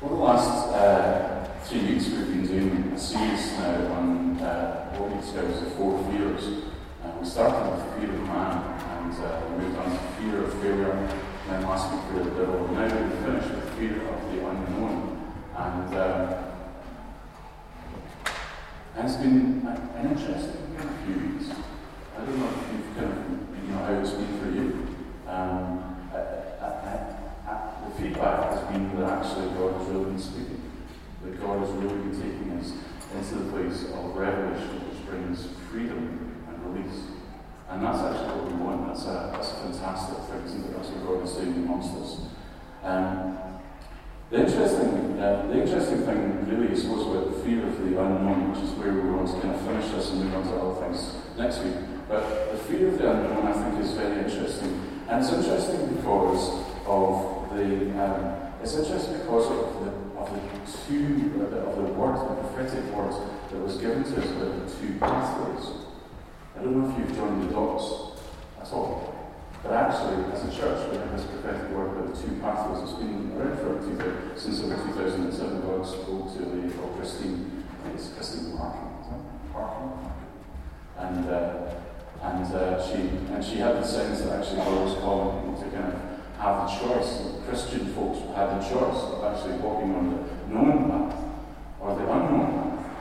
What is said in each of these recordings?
Over the last 3 weeks, we've been doing a series now on what we describe as the 4 fears. We started with the fear of man, and we moved on to fear of failure, and then last week fear of the devil. Now we've finished with fear of the unknown, and it's been an interesting few weeks. I don't know if you've kind of, how it's been for you. The feedback has been that actually God has really been speaking, that God has really been taking us into the place of revelation, which brings freedom and release. And that's actually what we want. That's a fantastic thing, isn't it? That's what God is doing amongst us. The interesting thing really is about the fear of the unknown, which is where we're going to kind of finish this and move on to other things next week. But the fear of the unknown, I think, is very interesting. And it's interesting because of the prophetic words that was given to us about the 2 pathways. I don't know if you've joined the dots at all, but actually, as a church, we have this prophetic word about the 2 pathways. It's been around since about 2007. God spoke to a lady called Christine. I think it's Christine Parkin. And she had the sense that actually God was calling people to kind of have the choice. Christian folks had the choice of actually walking on the known path or the unknown path.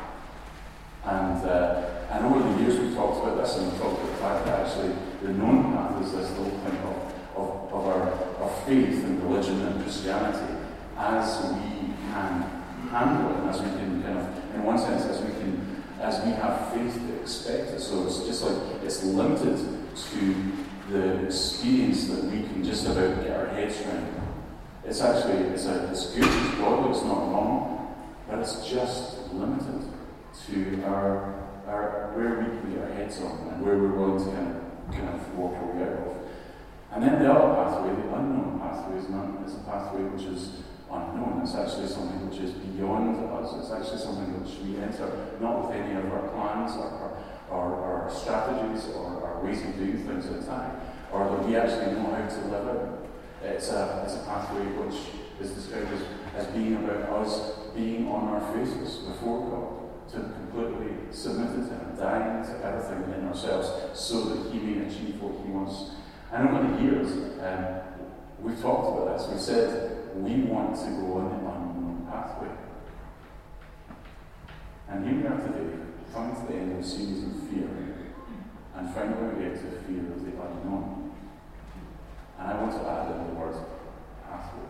And over the years we've talked about this, and we've talked about the fact that actually the known path is this little thing of our faith and religion and Christianity as we can handle it, and as we can kind of, in one sense, as we have faith to expect it. So it's just like it's limited to the experience that we can just about get our heads around. It's actually, it's good, it's godly, it's not wrong, but it's just limited to our where we can get our heads on and where we're willing to kind of walk our way out of. And then the other pathway, the unknown pathway, is a pathway which is unknown. It's actually something which is beyond us. It's actually something which we enter not with any of our plans or our strategies or our ways of doing things at the time, or that we actually know how to live out. It's a pathway which is described as being about us being on our faces before God, to completely submitted to Him, dying to everything in ourselves so that He may achieve what He wants. And over the years, we've talked about this. We've said we want to go on the unknown pathway. And here we are today, coming to the end of a series of fear, and finally we get to the fear of the unknown. And I want to add in the word pathway.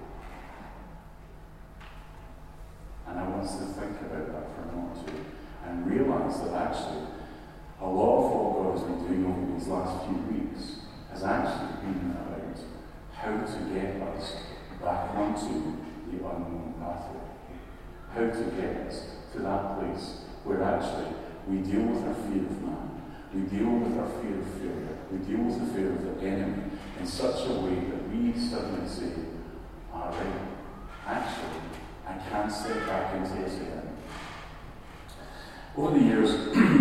And I want us to think about that for a moment too, and realise that actually a lot of what God has been doing over these last few weeks has actually been about how to get us back onto the unknown pathway. How to get us to that place where actually we deal with our fear of man, we deal with our fear of failure, we deal with the fear of the enemy in such a way that we suddenly say, alright, actually, I can step back into this again. Over the years,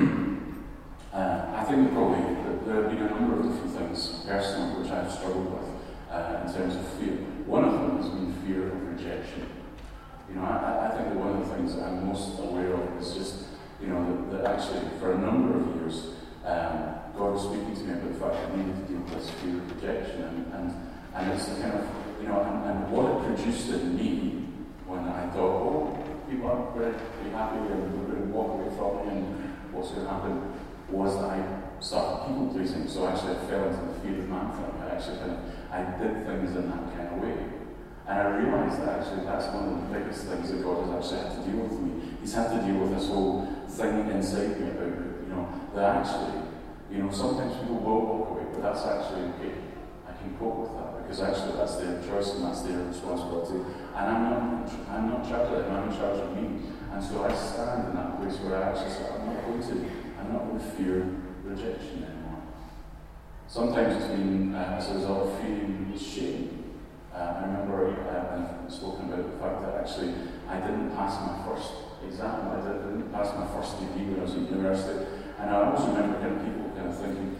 I think there have been a number of different things personally which I've struggled with in terms of fear. One of them has been fear of rejection. I think that one of the things that I'm most aware of is just, that actually for a number of years, God was speaking to me about the fact that I needed to deal with this fear of rejection, and it's the kind of, and what it produced in me when I thought, people aren't very happy and we're going to walk away from me and what's going to happen, was that I started people pleasing. So actually I fell into the fear of man thing. I did things in that kind of way. And I realised that actually that's one of the biggest things that God has actually had to deal with me. He's had to deal with this whole thing inside me about, that actually, sometimes people will walk away, but that's actually okay. I can cope with that because actually that's their choice and that's their responsibility. And I'm not in charge of them, I'm in charge of me. And so I stand in that place where I actually say, I'm not going to fear rejection anymore. Sometimes it's been as a result of feeling shame. I remember I've spoken about the fact that actually I didn't pass my first exam. I didn't pass my first degree when I was at university. And I always remember people thinking,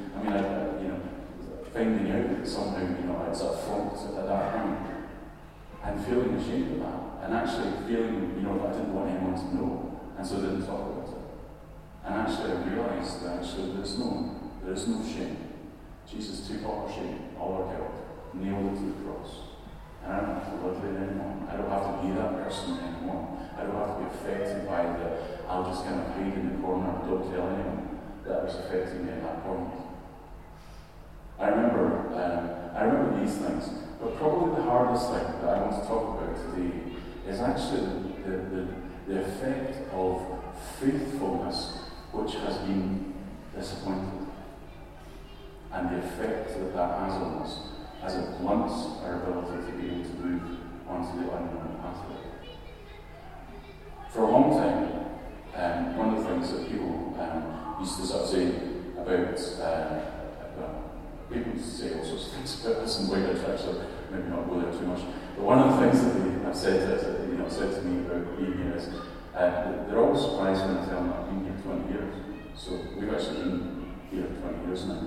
finding out that somehow, I'd sort of flunked at that time. And feeling ashamed of that. and actually feeling, that I didn't want anyone to know, and so I didn't talk about it. And actually I realised that actually there is no shame. Jesus took all our shame, all our guilt, nailed it to the cross. And I don't have to live it anymore. I don't have to be that person anymore. I don't have to be affected by I'll just kind of hide in the corner and don't tell anyone that was affecting me at that point. I remember these things, but probably the hardest thing that I want to talk about today is actually the effect of faithfulness which has been disappointed, and the effect that has on us as it blunts our ability to be able to move onto the unknown pathway. For a long time, one of the things that people used to sort of say about, people used to say all sorts of things about this and Wigan Church, so maybe not go there too much, but one of the things that they have said to me about being here is, they're always surprised when I tell them I've been here 20 years. So we've actually been here 20 years now.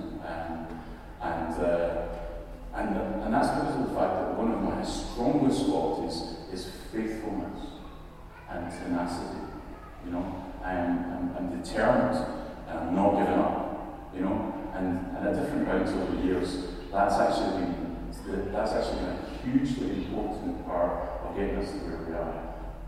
And that's because of the fact that one of my strongest qualities is faithfulness and tenacity. I'm determined and I'm not giving up. And at different points over the years, that's actually been a hugely important part of getting us to where we are.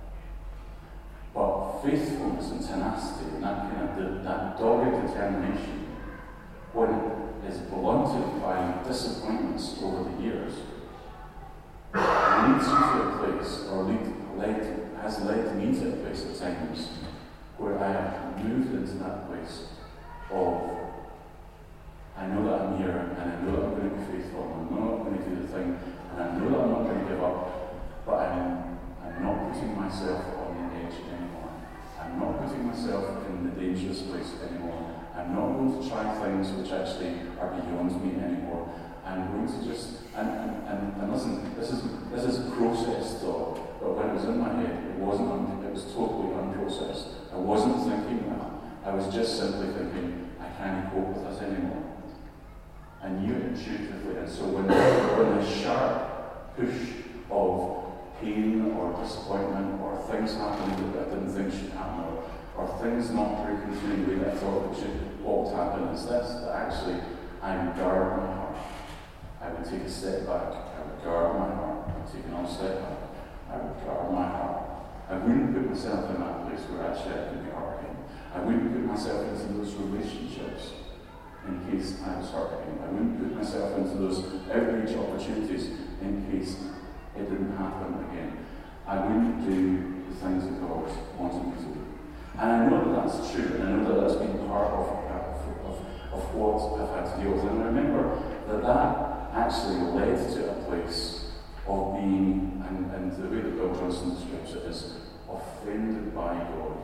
But faithfulness and tenacity and that dogged determination, when it is blunted by disappointments over the years, leads you to a place, or has led me to a place at times where I have moved into that place of, I know that I'm here, and I know that I'm going to be faithful, and I know I'm going to do the thing, and I know that I'm not going to give up, but I'm not putting myself on the edge anymore. I'm not putting myself in the dangerous place anymore. I'm not going to try things which actually are beyond me anymore. I'm going to just, and listen, this is processed thought, but when it was in my head, it was totally unprocessed. I wasn't thinking that. I was just simply thinking, I can't cope with this anymore. I knew it intuitively, and so when the sharp push of pain or disappointment or things happening that I didn't think should happen, or things not breaking through the way that I thought it should, what would happen is this, that actually I would guard my heart. I would take a step back, I would guard my heart, I would take another step back, I would guard my heart. I wouldn't put myself in that place where actually I could be hurt again. I wouldn't put myself into those relationships in case I was hurt again. I wouldn't put myself into those outreach opportunities in case it didn't happen again. I wouldn't do the things that God wanted me to do. And I know that that's true, and I know that that's been part of what I've had to deal with. And I remember that actually led to a place of being, and the way that Bill Johnson describes it is, offended by God.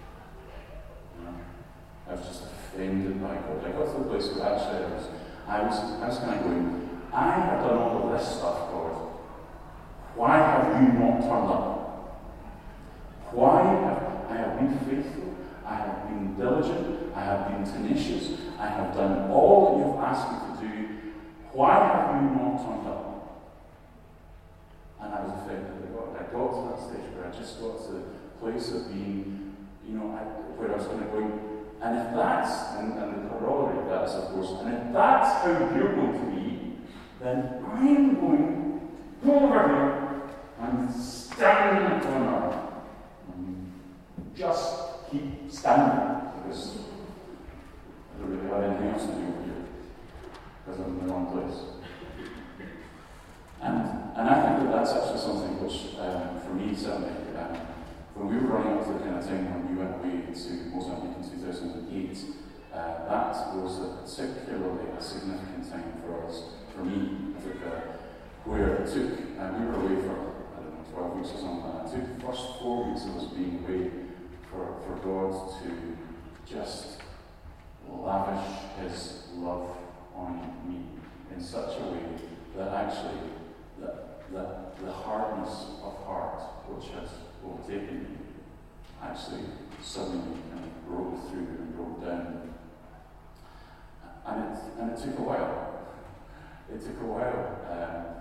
I was just offended by God. I got to the place where actually I was kind of going, I have done all of this stuff, God. Why have you not turned up? Why have I have been faithful? I have been diligent. I have been tenacious. I have done all that you've asked me to do. Why have you not turned up? And I was offended by God. I got to that stage where I just got to the place of being, where I was kind of going, and if that's, and the corollary of that is, of course, and if that's how you're going to be, then I'm going to go over here and stand in the corner and just keep standing, because I don't really have anything else to do over here, because I'm in the wrong place. And I think that that's actually something which, for me, certainly, when we were running up to the kind of time when we went away to Mozambique in 2008, that was particularly a significant time for us, for me, where it took, we were away for, 12 weeks or something like that. It took the first 4 weeks of us being away for God to just lavish His love on me in such a way that actually the hardness of heart which has overtaken me actually suddenly kind of broke through and broke down. And it took a while. It took a while.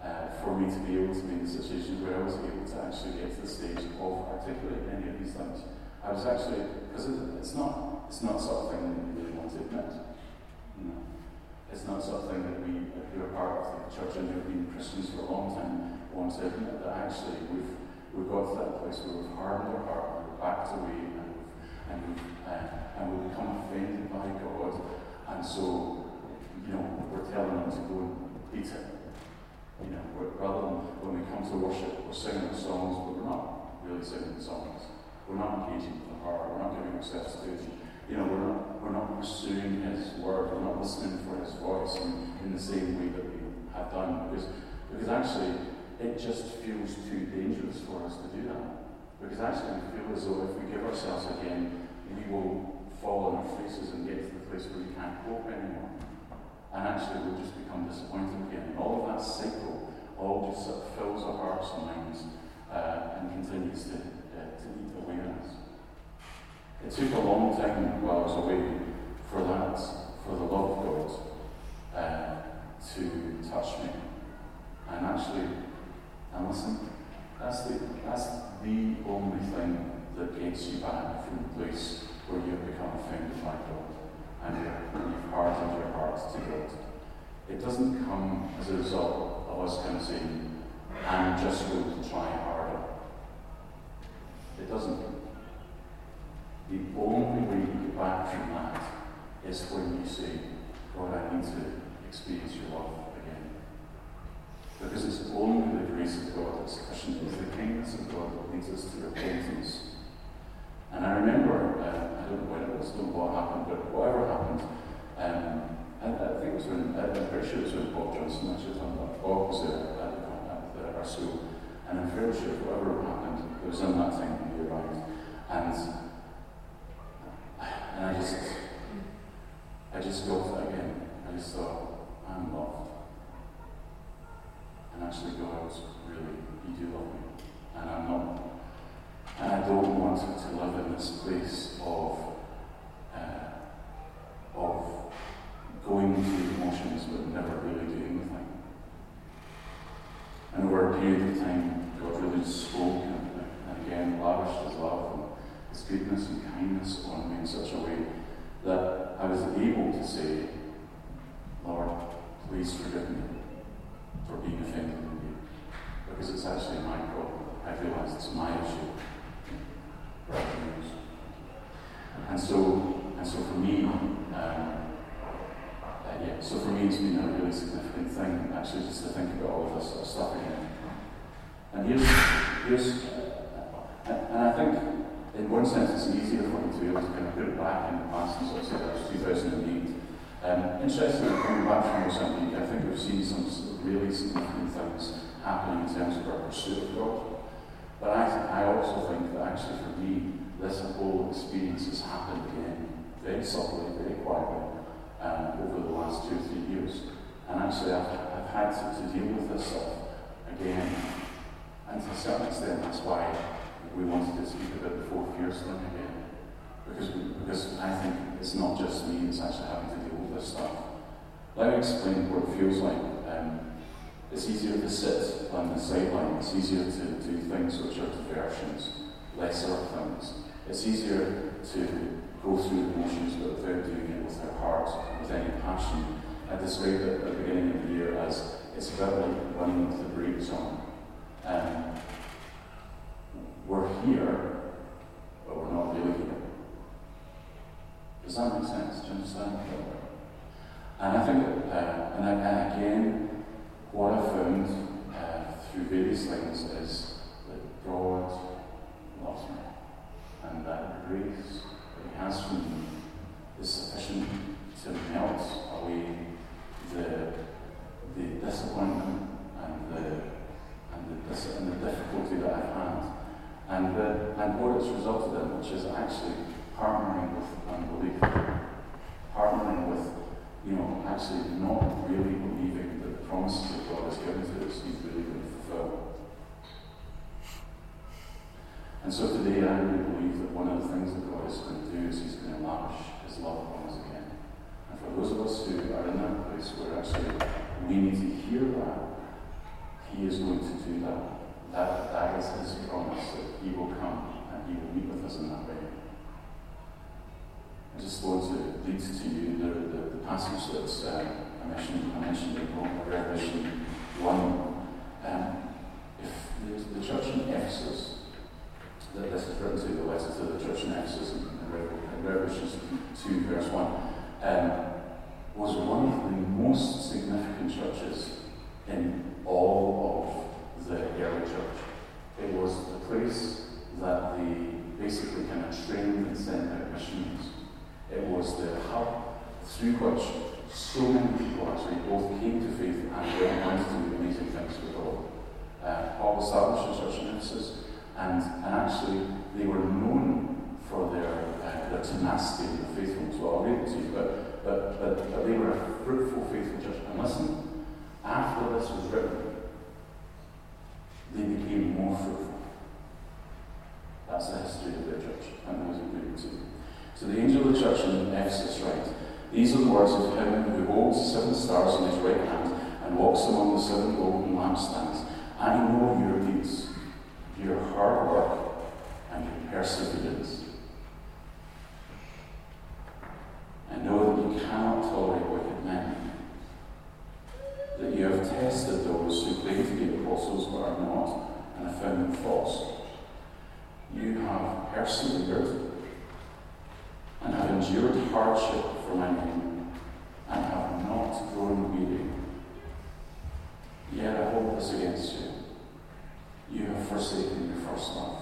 for me to be able to be in a situation where I was able to actually get to the stage of articulating any of these things. I was actually, because it's not sort of thing that we really want to admit. You know? It's not sort of thing that we, who are part of the church and who have been Christians for a long time, want to admit that actually we've got to that place where we've hardened our heart, we've backed away, and we've become offended by God, and so, you know, we're telling them to go and eat it. You know, rather than when we come to worship, we're singing the songs, but we're not really singing the songs. We're not engaging with the heart. We're not giving ourselves to it. You know, we're not pursuing His word. We're not listening for His voice in the same way that we have done, because actually it just feels too dangerous for us to do that. Because actually we feel as though if we give ourselves again, we will fall on our faces and get to the place where we can't cope anymore. And actually we'll just become disappointed again. And all of that cycle all just sort of fills our hearts and minds and continues to eat away at us. It took a long time while I was away for the love of God to touch me. And actually, and listen, that's the only thing that gets you back from the place where you have become offended by God and you've hardened your heart to God. It doesn't come as a result of us kind of saying, I'm just going to try harder. It doesn't. The only way you get back from that is when you say, God, I need to experience your love again. Because it's only the grace of God that's sufficient. It's the kindness of God that leads us to repentance. And I remember, I don't know when it was, don't know what happened, but whatever happened, I think it was when, I'm pretty sure it was when Bob Johnson actually done that. Bob was at our school, and I'm fairly sure whatever happened, it was in that time when he arrived. And I just got it again. I just thought, I'm loved. And actually, God, you do love me. And I'm not. And I don't want to live in this place of going through the motions but never really doing the thing. And over a period of time, God really spoke and again lavished His love and His goodness and kindness on me in such a way that I was able to say, Lord, please forgive me for being offended in you. Because it's actually my problem. I realise it's my issue. And so for me, it's been a really significant thing, actually, just to think about all of this sort of stuff again. And and I think, in one sense, it's easier for me to be able to kind of put it back in the past and sort of say that was 2008. Interestingly, coming back from Mozambique, I think we've seen some really significant things happening in terms of our pursuit of God. But I also think that actually for me, this whole experience has happened again, very subtly, very quietly, over the last 2 or 3 years. And actually I've had to deal with this stuff again. And to a certain extent, that's why we wanted to speak about the 4 fears thing again. Because I think it's not just me that's actually having to deal with this stuff. Let me explain what it feels like. It's easier to sit on the sideline. It's easier to do things which are diversions, lesser things. It's easier to go through the motions but without doing it with our heart, with any passion. I described it at the beginning of the year as it's a bit like running with the brakes on. We're here, but we're not really here. Does that make sense? Do you understand? And I think that, and again, what I found through various things is that God loves me, and that the grace that He has for me is sufficient to melt away the disappointment and the difficulty that I've had, and what it's resulted in, which is actually partnering with unbelief, partnering with, actually not really believing that the promises that God has given to us He's really going to fulfill. And so today I really believe that one of the things that God is going to do is He's going to lavish His love upon us again. And for those of us who are in that place where actually we need to hear that He is going to do that. That is his promise, that he will come and he will meet with us in that way. I just want to lead to you the passage that I mentioned in Revelation 1. If the church in Ephesus, that this is written to the letter to the church in Ephesus in Revelation 2 verse 1, was one of the most significant churches in all of the early church. It was the place that they basically kind of trained and sent out missionaries. It was the hub through which so many people actually both came to faith and went on to do amazing things for God. Paul established a church in Ephesus, and actually they were known for their tenacity and faithfulness. Well, I'll read it to you, but they were a fruitful, faithful church. And listen, after this was written, they became more fruitful. That's the history of their church, and those included too. So the angel of the church in Ephesus writes, "These are the words of him who holds 7 stars in his right hand and walks among the 7 golden lampstands. I know your deeds, your hard work, and your perseverance. I know that you cannot tolerate wicked men, that you have tested those who claim to be apostles but are not, and have found them false. You have persevered and have endured hardship for my name, and have not grown weary. Yet I hold this against you. You have forsaken your first love.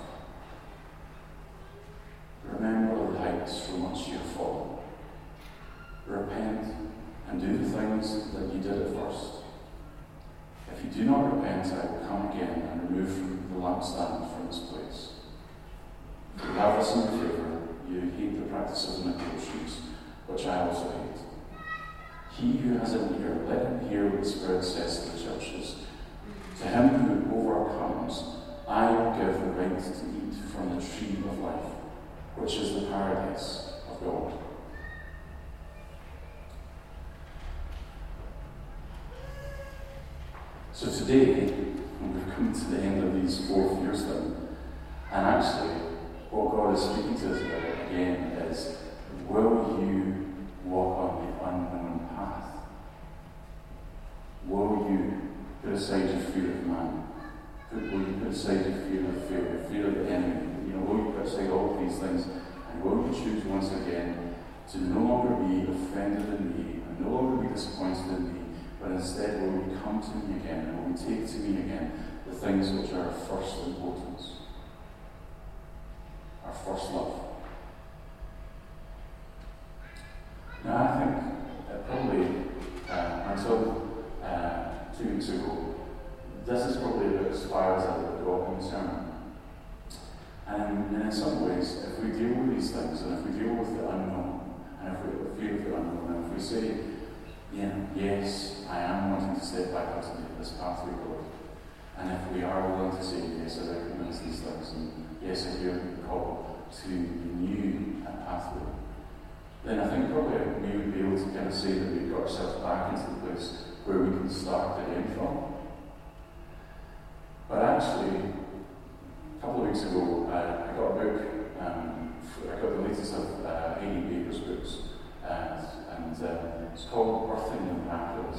Remember the heights from which you have fallen. Repent and do the things that you did at first. If you do not repent, I will come again and remove the lampstand from its place. If you have this in your favour, you hate the practice of manipulations, which I also hate. He who has an ear, let him hear what the Spirit says to the churches. To him who overcomes, I will give the right to eat from the tree of life, which is the paradise of God." So today, we've come to the end of these 4 years then, and actually, what God is speaking to us about again is, will you walk on the unknown path? Will you put aside your fear of man? Will you put aside your fear of the enemy? Will you put aside all of these things? And will you choose once again to no longer be offended in me, and no longer be disappointed in me, but instead will you come to me again, and will you take to me again the things which are of first importance? Our first love. Now, I think probably until 2 weeks ago, this is probably about as far as I would go in the sermon. And in some ways, if we deal with these things, and if we deal with the unknown, and if we feel the unknown, and if we say, yes, I am wanting to step back into this pathway, God, and if we are willing to say, yes, I recognize these things, and yes, I hear the call to renew that pathway, then I think probably we would be able to kind of say that we've got ourselves back into the place where we can start again from. But actually, a couple of weeks ago, I got a book, I got the latest of A.D. Baker's books, and it's called Birthing the Miraculous.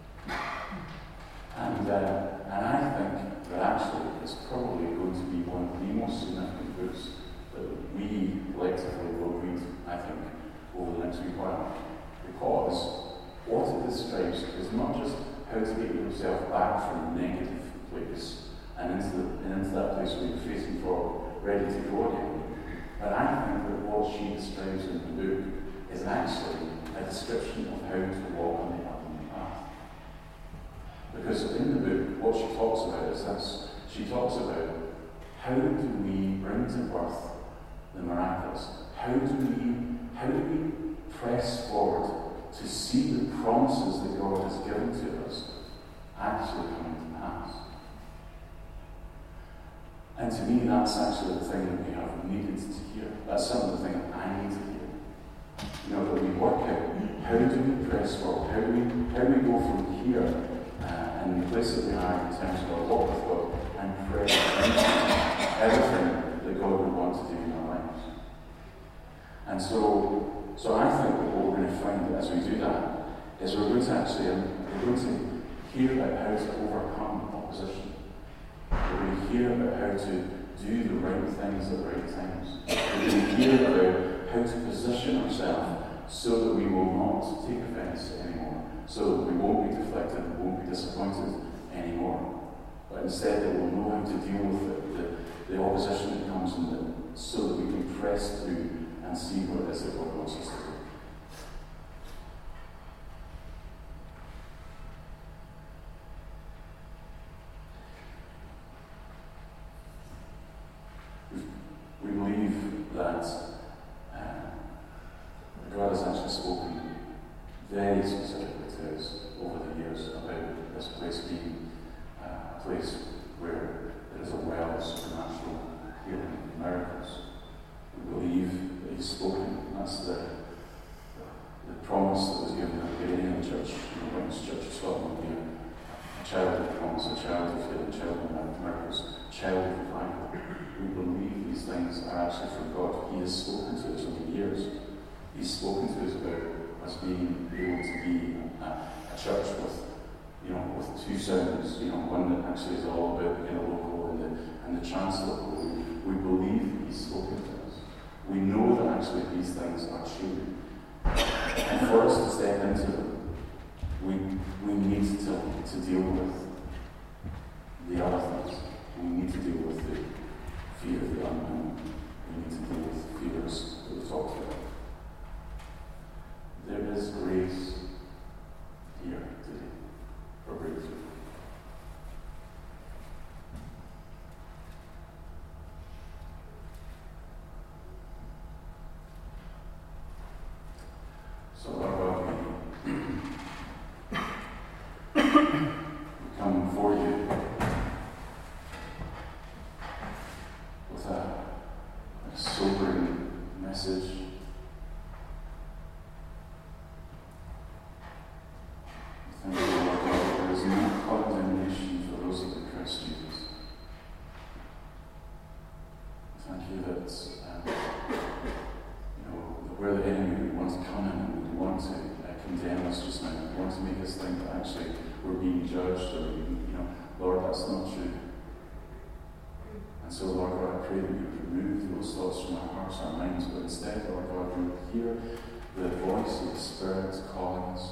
And I think that actually it's probably going to be one of the most significant books that we collectively will read, I think, over the next week while. Because what it describes is not just how to get yourself back from a negative place and into that place where you're facing forward, ready to go again. But I think that what she describes in the book is actually a description of how to walk on the unknown path. Because in the book, what she talks about is this. She talks about how do we bring to birth the miraculous? How do we press forward to see the promises that God has given to us actually coming to pass? And to me, that's actually the thing that we have needed to hear. That's some of the thing that I need to hear. That we work out, how do we press forward? How do we go from here and the place that we are in terms of our walk with God, and pray into everything that God would want to do in our lives. And so I think that what we're going to find as we do that is we're going to hear about how to overcome opposition. We're going to hear about how to do the right things at the right times. We're going to hear about how to position ourselves so that we will not take offence anymore, so that we won't be deflected, we won't be disappointed anymore, but instead that we'll know how to deal with the opposition that comes in it, so that we can press through and see what it is that God wants us to do. We believe that God has actually spoken very specifically to us over the years about this place being a place where there is a well of supernatural healing miracles. We believe that He's spoken. That's the promise that was given at the beginning of the church, the Witness Church of Scotland, a child of promise, a child of healing, a child of miracles, a child of revival. We believe these things are actually from God. He has spoken to us over the years. He's spoken to us about us being able to be a church with two sounds, one that actually is all about the local and the translocal. We believe He's spoken to us. We know that actually these things are true. And for us to step into them, we need to deal with the other things. We need to deal with the fear of the unknown. We need to deal with the fears that we've talked about. There is grace here today for breakthrough. So, Lord God, we come before you with a sobering message. Thank you, Lord God, there is no condemnation for those that are in Christ Jesus. Thank you that where the enemy would want to come in and would want to condemn us just now, would want to make us think that actually we're being judged, or Lord, that's not true. And so, Lord God, I pray that you would remove those thoughts from our hearts, our minds, but instead, Lord God, we would hear the voice of the Spirit calling us.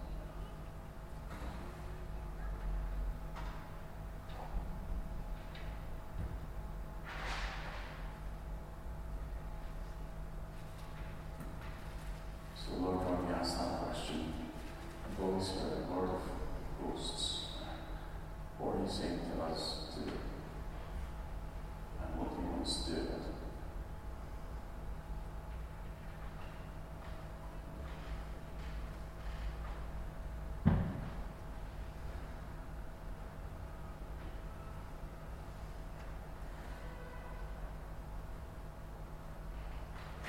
So, Lord God, we ask that question. Holy Spirit, Lord of hosts, what are you saying to us to do? And what do you want us to do